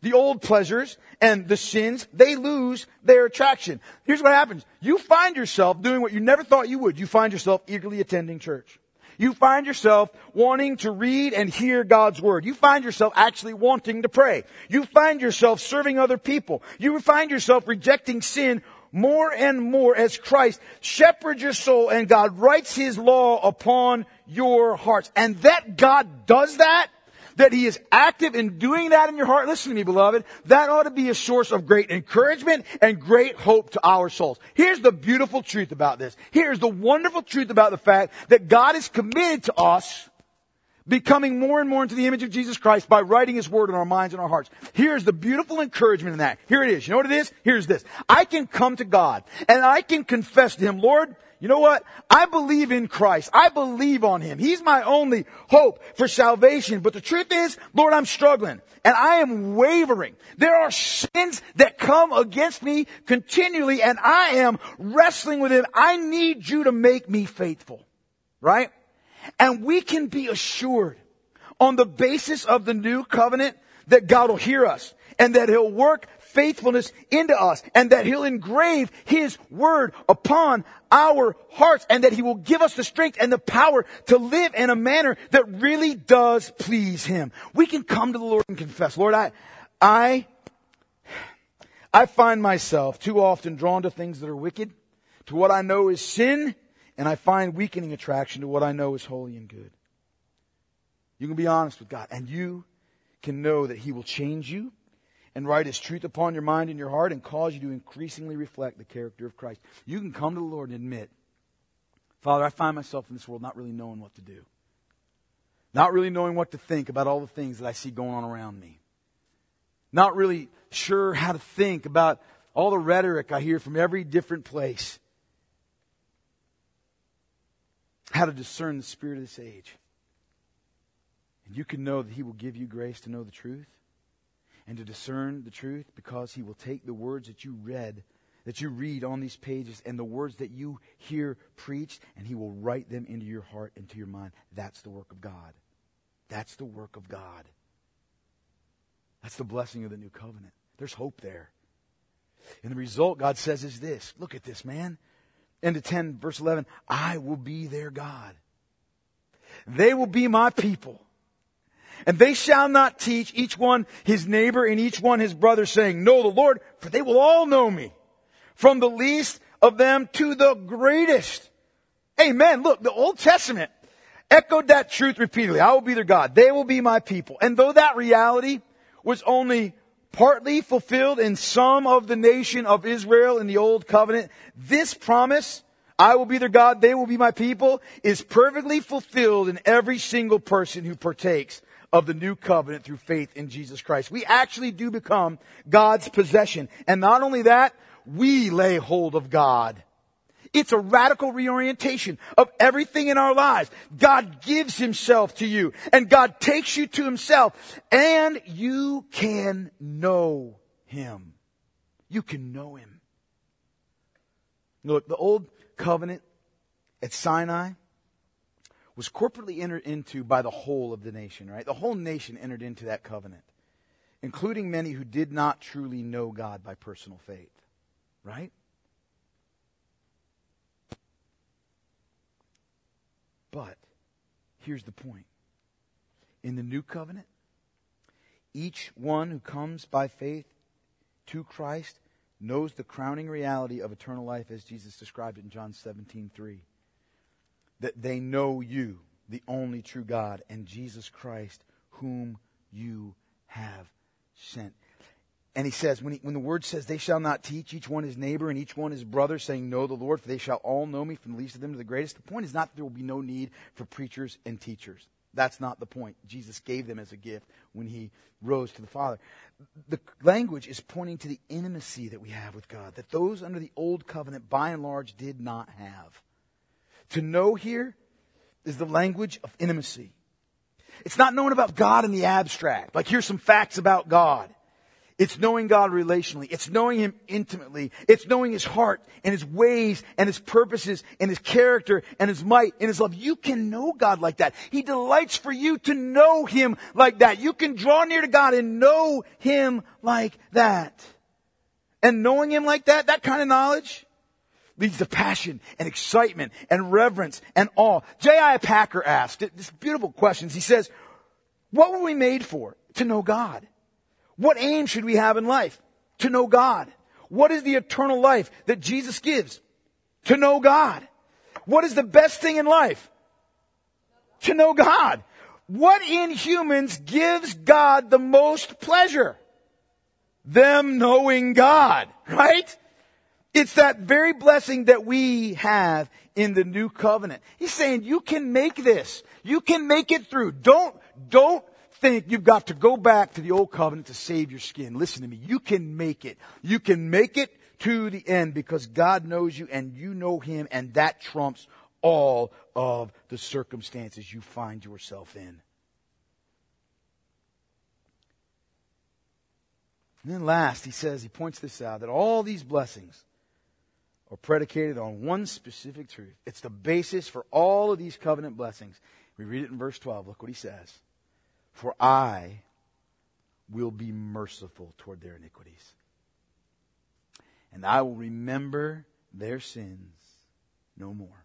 the old pleasures and the sins, they lose their attraction. Here's what happens. You find yourself doing what you never thought you would. You find yourself eagerly attending church. You find yourself wanting to read and hear God's Word. You find yourself actually wanting to pray. You find yourself serving other people. You find yourself rejecting sin more and more as Christ shepherds your soul and God writes His law upon your hearts. And that God does that He is active in doing that in your heart. Listen to me, beloved. That ought to be a source of great encouragement and great hope to our souls. Here's the beautiful truth about this. Here's the wonderful truth about the fact that God is committed to us becoming more and more into the image of Jesus Christ by writing His Word in our minds and our hearts. Here's the beautiful encouragement in that. Here it is. You know what it is? Here's this. I can come to God and I can confess to Him, Lord, you know what? I believe in Christ. I believe on Him. He's my only hope for salvation. But the truth is, Lord, I'm struggling and I am wavering. There are sins that come against me continually and I am wrestling with Him. I need You to make me faithful. Right? And we can be assured on the basis of the new covenant that God will hear us and that He'll work faithfulness into us and that He'll engrave His Word upon our hearts and that He will give us the strength and the power to live in a manner that really does please Him. We can come to the Lord and confess, Lord, I find myself too often drawn to things that are wicked, to what I know is sin, and I find weakening attraction to what I know is holy and good. You can be honest with God, and you can know that He will change you and write His truth upon your mind and your heart and cause you to increasingly reflect the character of Christ. You can come to the Lord and admit, Father, I find myself in this world not really knowing what to do. Not really knowing what to think about all the things that I see going on around me. Not really sure how to think about all the rhetoric I hear from every different place. How to discern the spirit of this age. And you can know that He will give you grace to know the truth and to discern the truth because He will take the words that you read on these pages and the words that you hear preached and He will write them into your heart and to your mind. That's the work of God. That's the work of God. That's the blessing of the new covenant. There's hope there. And the result, God says, is this. Look at this, man. End of 10, verse 11. I will be their God. They will be my people. And they shall not teach each one his neighbor and each one his brother, saying, know the Lord, for they will all know me, from the least of them to the greatest. Amen. Look, the Old Testament echoed that truth repeatedly. I will be their God. They will be my people. And though that reality was only partly fulfilled in some of the nation of Israel in the Old Covenant, this promise, I will be their God, they will be my people, is perfectly fulfilled in every single person who partakes of the new covenant through faith in Jesus Christ. We actually do become God's possession. And not only that, we lay hold of God. It's a radical reorientation of everything in our lives. God gives Himself to you, and God takes you to Himself, and you can know Him. You can know Him. Look, the old covenant at Sinai was corporately entered into by the whole of the nation, right? The whole nation entered into that covenant, including many who did not truly know God by personal faith, right? But here's the point. In the new covenant, each one who comes by faith to Christ knows the crowning reality of eternal life as Jesus described it in John 17:3. That they know You, the only true God, and Jesus Christ, whom You have sent. And He says, when the Word says, they shall not teach each one his neighbor and each one his brother, saying, know the Lord, for they shall all know me, from the least of them to the greatest. The point is not that there will be no need for preachers and teachers. That's not the point. Jesus gave them as a gift when He rose to the Father. The language is pointing to the intimacy that we have with God, that those under the old covenant, by and large, did not have. To know here is the language of intimacy. It's not knowing about God in the abstract. Like, here's some facts about God. It's knowing God relationally. It's knowing Him intimately. It's knowing His heart and His ways and His purposes and His character and His might and His love. You can know God like that. He delights for you to know Him like that. You can draw near to God and know Him like that. And knowing Him like that, that kind of knowledge, leads to passion and excitement and reverence and awe. J.I. Packer asked this beautiful questions. He says, what were we made for? To know God. What aim should we have in life? To know God. What is the eternal life that Jesus gives? To know God. What is the best thing in life? To know God. What in humans gives God the most pleasure? Them knowing God, right? It's that very blessing that we have in the new covenant. He's saying you can make this. You can make it through. Don't think you've got to go back to the old covenant to save your skin. Listen to me. You can make it. You can make it to the end because God knows you and you know Him, and that trumps all of the circumstances you find yourself in. And then last, he points this out, that all these blessings are predicated on one specific truth. It's the basis for all of these covenant blessings. We read it in verse 12. Look what he says. For I will be merciful toward their iniquities, and I will remember their sins no more.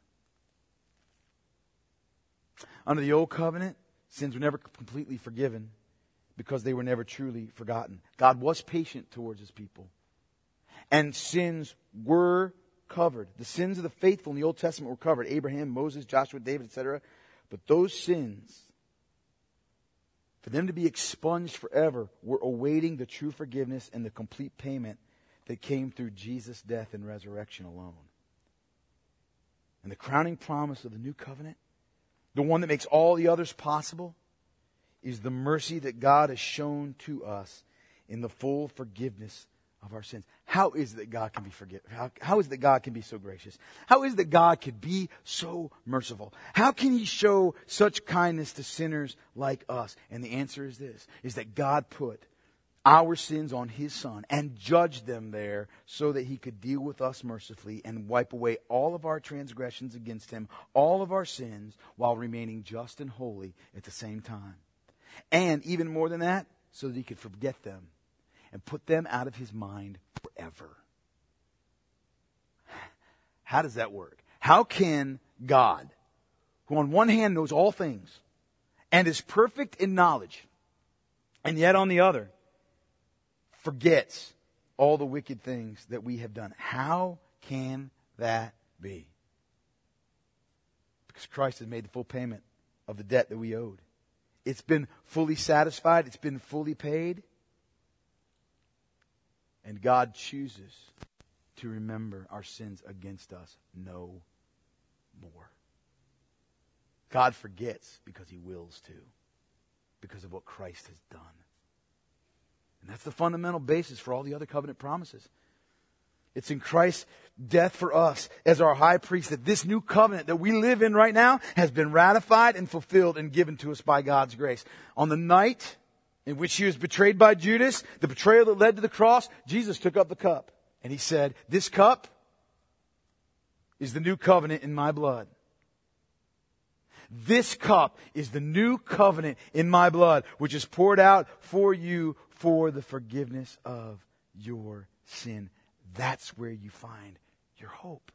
Under the old covenant, sins were never completely forgiven because they were never truly forgotten. God was patient towards His people, and sins were covered. The sins of the faithful in the Old Testament were covered. Abraham, Moses, Joshua, David, etc. But those sins, for them to be expunged forever, were awaiting the true forgiveness and the complete payment that came through Jesus' death and resurrection alone. And the crowning promise of the new covenant, the one that makes all the others possible, is the mercy that God has shown to us in the full forgiveness of our sins. How is it that God can be forgiven? How is it that God can be so gracious? How is it that God can be so merciful? How can He show such kindness to sinners like us? And the answer is this, is that God put our sins on His Son and judged them there so that He could deal with us mercifully and wipe away all of our transgressions against Him, all of our sins, while remaining just and holy at the same time. And even more than that, so that He could forget them and put them out of His mind forever. How does that work? How can God, who on one hand knows all things and is perfect in knowledge, and yet on the other forgets all the wicked things that we have done? How can that be? Because Christ has made the full payment of the debt that we owed. It's been fully satisfied. It's been fully paid. And God chooses to remember our sins against us no more. God forgets because He wills to, because of what Christ has done. And that's the fundamental basis for all the other covenant promises. It's in Christ's death for us as our high priest that this new covenant that we live in right now has been ratified and fulfilled and given to us by God's grace. On the night in which He was betrayed by Judas, the betrayal that led to the cross, Jesus took up the cup and He said, "This cup is the new covenant in my blood. This cup is the new covenant in my blood, which is poured out for you for the forgiveness of your sin." That's where you find your hope.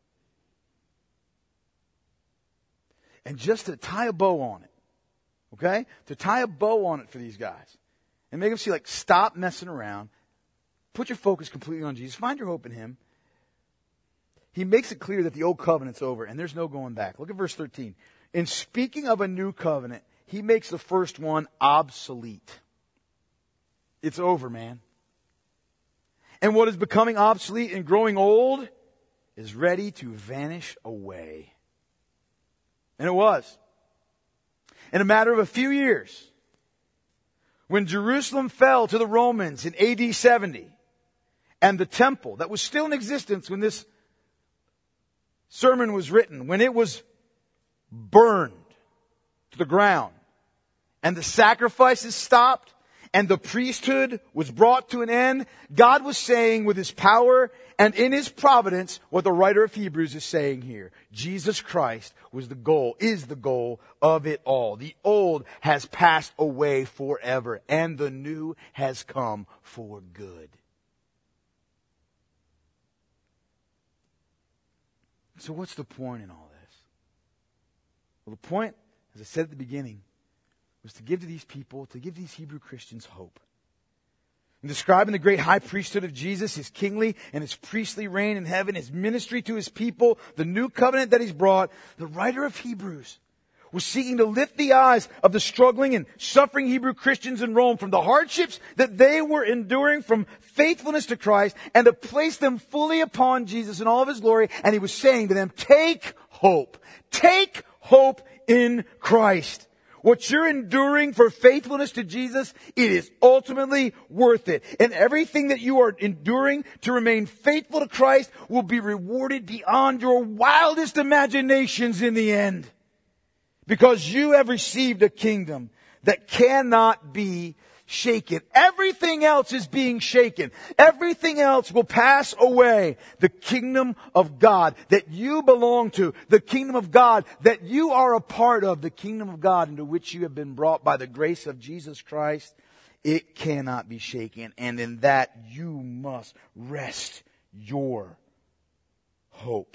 And just to tie a bow on it, okay? To tie a bow on it for these guys and make them see, like, stop messing around. Put your focus completely on Jesus. Find your hope in Him. He makes it clear that the old covenant's over and there's no going back. Look at verse 13. In speaking of a new covenant, He makes the first one obsolete. It's over, man. And what is becoming obsolete and growing old is ready to vanish away. And it was. In a matter of a few years, when Jerusalem fell to the Romans in AD 70, and the temple that was still in existence when this sermon was written, when it was burned to the ground, and the sacrifices stopped, and the priesthood was brought to an end, God was saying with His power and in His providence what the writer of Hebrews is saying here. Jesus Christ was the goal, is the goal of it all. The old has passed away forever, and the new has come for good. So what's the point in all this? Well, the point, as I said at the beginning, was to give to these people, to give these Hebrew Christians hope. In describing the great high priesthood of Jesus, His kingly and His priestly reign in heaven, His ministry to His people, the new covenant that He's brought, the writer of Hebrews was seeking to lift the eyes of the struggling and suffering Hebrew Christians in Rome from the hardships that they were enduring from faithfulness to Christ, and to place them fully upon Jesus in all of His glory. And He was saying to them, take hope. Take hope in Christ. What you're enduring for faithfulness to Jesus, it is ultimately worth it. And everything that you are enduring to remain faithful to Christ will be rewarded beyond your wildest imaginations in the end. Because you have received a kingdom that cannot be shaken. Everything else is being shaken. Everything else will pass away. The kingdom of God that you belong to, the kingdom of God that you are a part of, the kingdom of God into which you have been brought by the grace of Jesus Christ, it cannot be shaken. And in that you must rest your hope.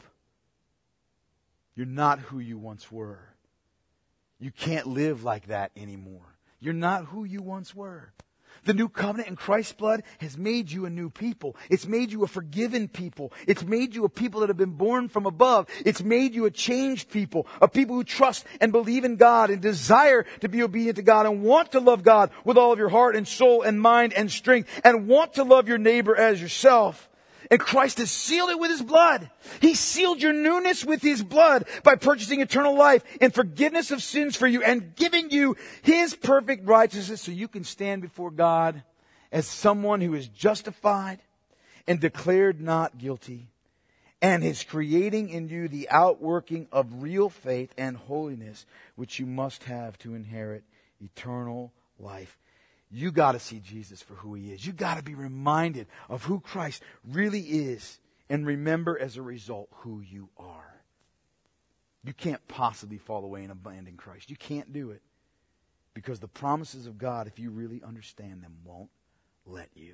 You're not who you once were. You can't live like that anymore. You're not who you once were. The new covenant in Christ's blood has made you a new people. It's made you a forgiven people. It's made you a people that have been born from above. It's made you a changed people, a people who trust and believe in God and desire to be obedient to God and want to love God with all of your heart and soul and mind and strength and want to love your neighbor as yourself. And Christ has sealed it with His blood. He sealed your newness with His blood by purchasing eternal life and forgiveness of sins for you and giving you His perfect righteousness so you can stand before God as someone who is justified and declared not guilty, and is creating in you the outworking of real faith and holiness which you must have to inherit eternal life. You got to see Jesus for who He is. You got to be reminded of who Christ really is, and remember as a result who you are. You can't possibly fall away and abandon Christ. You can't do it, because the promises of God, if you really understand them, won't let you.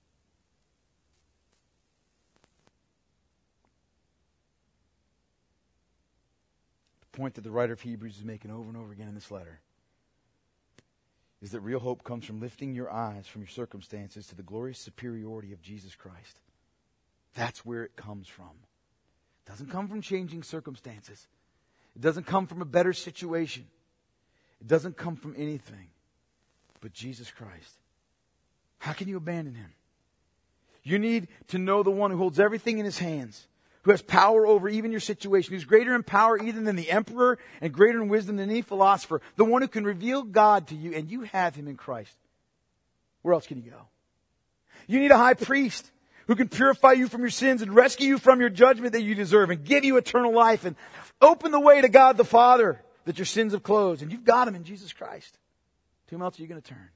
The point that the writer of Hebrews is making over and over again in this letter is that real hope comes from lifting your eyes from your circumstances to the glorious superiority of Jesus Christ. That's where it comes from. It doesn't come from changing circumstances. It doesn't come from a better situation. It doesn't come from anything but Jesus Christ. How can you abandon Him? You need to know the one who holds everything in His hands, who has power over even your situation, who's greater in power even than the emperor and greater in wisdom than any philosopher, the one who can reveal God to you, and you have Him in Christ. Where else can you go? You need a high priest who can purify you from your sins and rescue you from your judgment that you deserve and give you eternal life and open the way to God the Father that your sins have closed. And you've got Him in Jesus Christ. To whom else are you going to turn?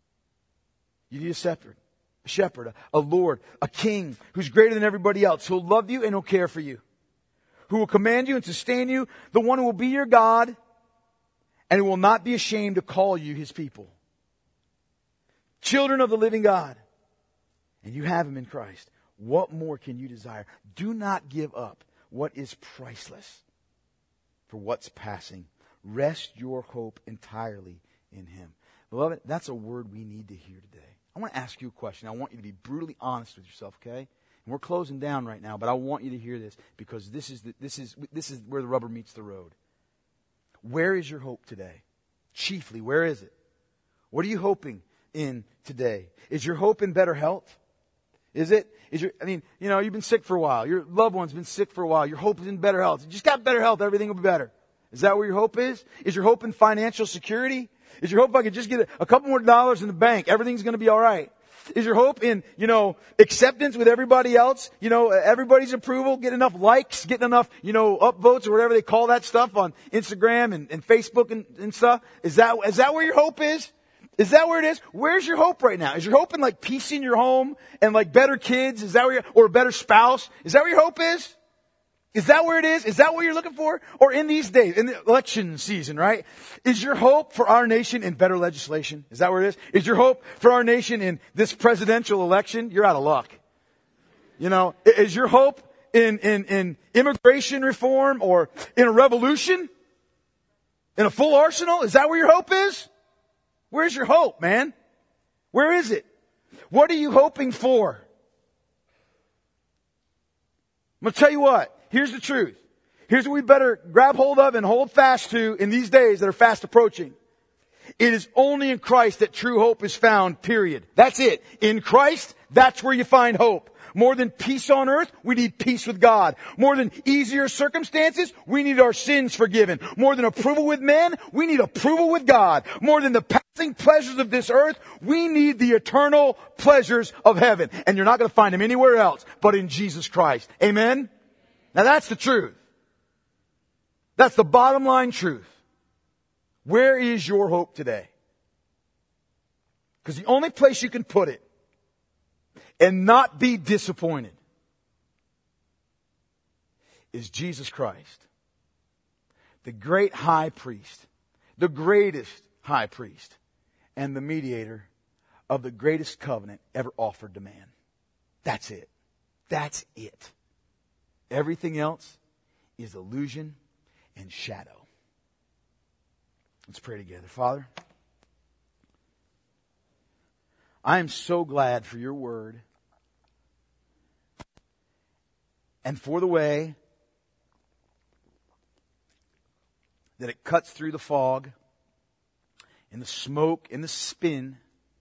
You need a shepherd, a Lord, a king who's greater than everybody else, who'll love you and who'll care for you, who will command you and sustain you, the one who will be your God and who will not be ashamed to call you His people. Children of the living God. And you have Him in Christ. What more can you desire? Do not give up what is priceless for what's passing. Rest your hope entirely in Him. Beloved, that's a word we need to hear today. I want to ask you a question. I want you to be brutally honest with yourself, okay? And we're closing down right now, but I want you to hear this, because this is where the rubber meets the road. Where is your hope today? Chiefly, where is it? What are you hoping in today? Is your hope in better health? Is it? You've been sick for a while. Your loved one's been sick for a while. Your hope is in better health. You just got better health, everything will be better. Is that where your hope is? Is your hope in financial security? Is your hope if I could just get a couple more dollars in the bank, everything's going to be all right? Is your hope in, acceptance with everybody else? Everybody's approval, get enough likes, getting enough, upvotes or whatever they call that stuff on Instagram and Facebook and stuff? Is that where your hope is? Is that where it is? Where's your hope right now? Is your hope in like peace in your home and like better kids? Is that where or a better spouse? Is that where your hope is? Is that where it is? Is that what you're looking for? Or in these days, in the election season, right? Is your hope for our nation in better legislation? Is that where it is? Is your hope for our nation in this presidential election? You're out of luck. You know, is your hope in immigration reform or in a revolution? In a full arsenal? Is that where your hope is? Where's your hope, man? Where is it? What are you hoping for? I'm going to tell you what. Here's the truth. Here's what we better grab hold of and hold fast to in these days that are fast approaching. It is only in Christ that true hope is found, period. That's it. In Christ, that's where you find hope. More than peace on earth, we need peace with God. More than easier circumstances, we need our sins forgiven. More than approval with men, we need approval with God. More than the passing pleasures of this earth, we need the eternal pleasures of heaven. And you're not going to find them anywhere else but in Jesus Christ. Amen? Now that's the truth. That's the bottom line truth. Where is your hope today? Because the only place you can put it and not be disappointed is Jesus Christ, the great high priest, the greatest high priest, and the mediator of the greatest covenant ever offered to man. That's it. That's it. Everything else is illusion and shadow. Let's pray together. Father, I am so glad for your word and for the way that it cuts through the fog and the smoke and the spin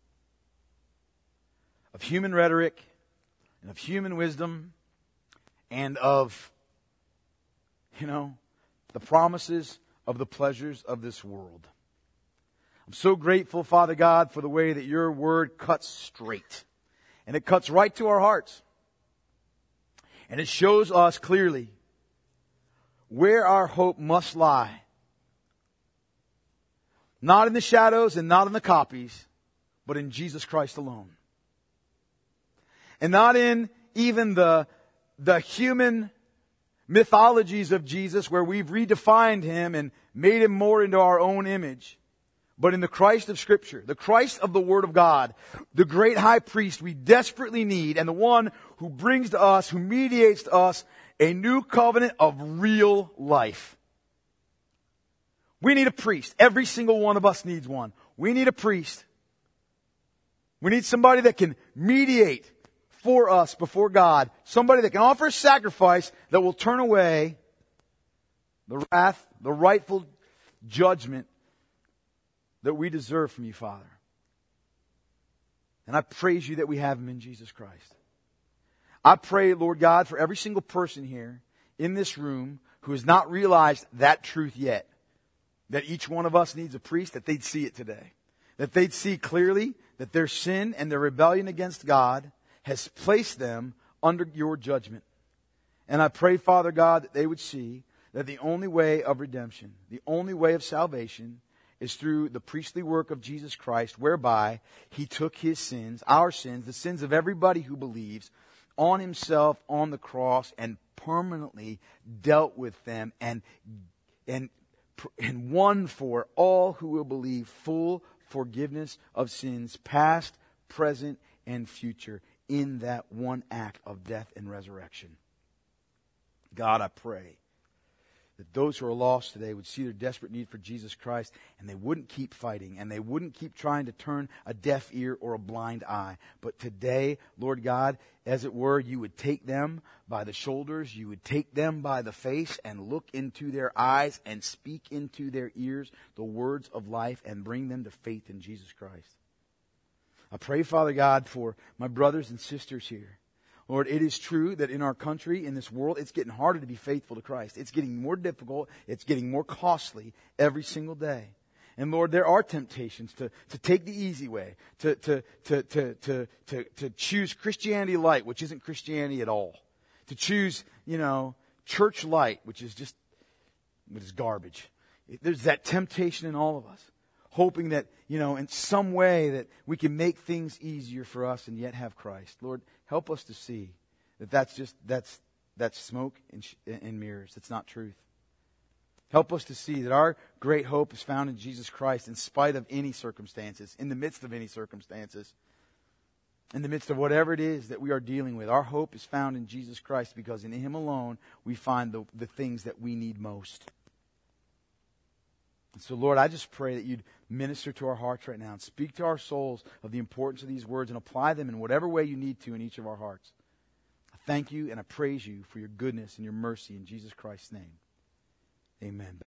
of human rhetoric and of human wisdom and of, the promises of the pleasures of this world. I'm so grateful, Father God, for the way that your word cuts straight. And it cuts right to our hearts. And it shows us clearly where our hope must lie. Not in the shadows and not in the copies, but in Jesus Christ alone. And not in even the human mythologies of Jesus where we've redefined him and made him more into our own image. But in the Christ of Scripture, the Christ of the Word of God, the great high priest we desperately need, and the one who brings to us, who mediates to us, a new covenant of real life. We need a priest. Every single one of us needs one. We need a priest. We need somebody that can mediate for us before God. Somebody that can offer a sacrifice that will turn away the wrath, the rightful judgment that we deserve from you, Father. And I praise you that we have him in Jesus Christ. I pray, Lord God, for every single person here in this room who has not realized that truth yet, that each one of us needs a priest, that they'd see it today. That they'd see clearly that their sin and their rebellion against God has placed them under your judgment. And I pray, Father God, that they would see that the only way of redemption, the only way of salvation, is through the priestly work of Jesus Christ, whereby he took his sins, our sins, the sins of everybody who believes, on himself on the cross and permanently dealt with them and won for all who will believe full forgiveness of sins, past, present, and future, in that one act of death and resurrection. God, I pray that those who are lost today would see their desperate need for Jesus Christ, and they wouldn't keep fighting, and they wouldn't keep trying to turn a deaf ear or a blind eye. But today, Lord God, as it were, you would take them by the shoulders, you would take them by the face, and look into their eyes and speak into their ears the words of life and bring them to faith in Jesus Christ. I pray, Father God, for my brothers and sisters here. Lord, it is true that in our country, in this world, it's getting harder to be faithful to Christ. It's getting more difficult. It's getting more costly every single day. And Lord, there are temptations to take the easy way, to choose Christianity light, which isn't Christianity at all. To choose, church light, which is garbage. There's that temptation in all of us. hoping that, in some way that we can make things easier for us and yet have Christ. Lord, help us to see that that's smoke and mirrors. That's not truth. Help us to see that our great hope is found in Jesus Christ in spite of any circumstances, in the midst of any circumstances, in the midst of whatever it is that we are dealing with. Our hope is found in Jesus Christ because in Him alone we find the things that we need most. And so, Lord, I just pray that You'd minister to our hearts right now and speak to our souls of the importance of these words and apply them in whatever way You need to in each of our hearts. I thank You and I praise You for Your goodness and Your mercy in Jesus Christ's name. Amen.